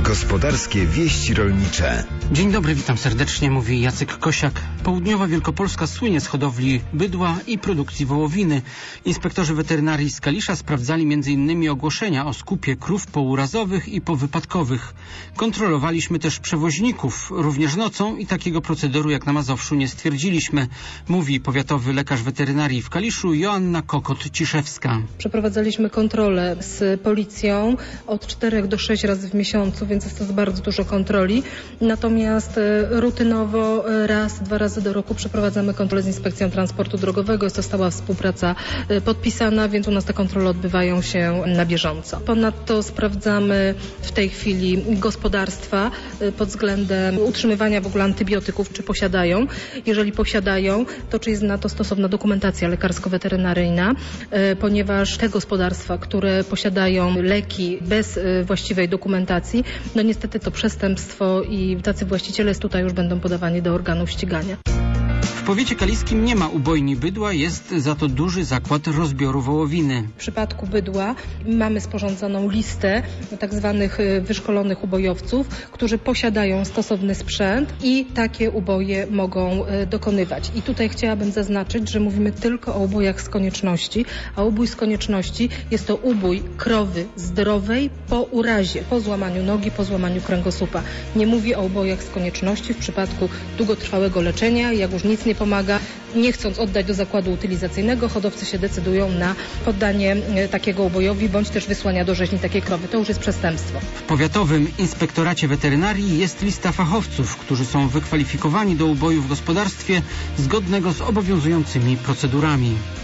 Gospodarskie wieści rolnicze. Dzień dobry, witam serdecznie, mówi Jacek Kosiak. Południowa Wielkopolska słynie z hodowli bydła i produkcji wołowiny. Inspektorzy weterynarii z Kalisza sprawdzali m.in. ogłoszenia o skupie krów pourazowych i powypadkowych. Kontrolowaliśmy też przewoźników, również nocą, i takiego procederu jak na Mazowszu nie stwierdziliśmy, mówi powiatowy lekarz weterynarii w Kaliszu Joanna Kokot-Ciszewska. Przeprowadzaliśmy kontrolę z policją od 4 do 6 razy w miesiącu, więc jest to bardzo dużo kontroli. Natomiast rutynowo raz, 2 razy do roku przeprowadzamy kontrolę z Inspekcją Transportu Drogowego. Jest to stała współpraca podpisana, więc u nas te kontrole odbywają się na bieżąco. Ponadto sprawdzamy w tej chwili gospodarstwa pod względem utrzymywania w ogóle antybiotyków, czy posiadają. Jeżeli posiadają, to czy jest na to stosowna dokumentacja lekarsko-weterynaryjna, ponieważ te gospodarstwa, które posiadają leki bez właściwej dokumentacji, no niestety to przestępstwo i tacy właściciele tutaj już będą podawani do organów ścigania. W powiecie kaliskim nie ma ubojni bydła, jest za to duży zakład rozbioru wołowiny. W przypadku bydła mamy sporządzoną listę tak zwanych wyszkolonych ubojowców, którzy posiadają stosowny sprzęt i takie uboje mogą dokonywać. I tutaj chciałabym zaznaczyć, że mówimy tylko o ubojach z konieczności, a ubój z konieczności jest to ubój krowy zdrowej po urazie, po złamaniu nogi, po złamaniu kręgosłupa. Nie mówię o ubojach z konieczności w przypadku długotrwałego leczenia, jak już nic nie pomaga. Nie chcąc oddać do zakładu utylizacyjnego, hodowcy się decydują na poddanie takiego ubojowi, bądź też wysłania do rzeźni takiej krowy. To już jest przestępstwo. W Powiatowym Inspektoracie Weterynarii jest lista fachowców, którzy są wykwalifikowani do uboju w gospodarstwie zgodnego z obowiązującymi procedurami.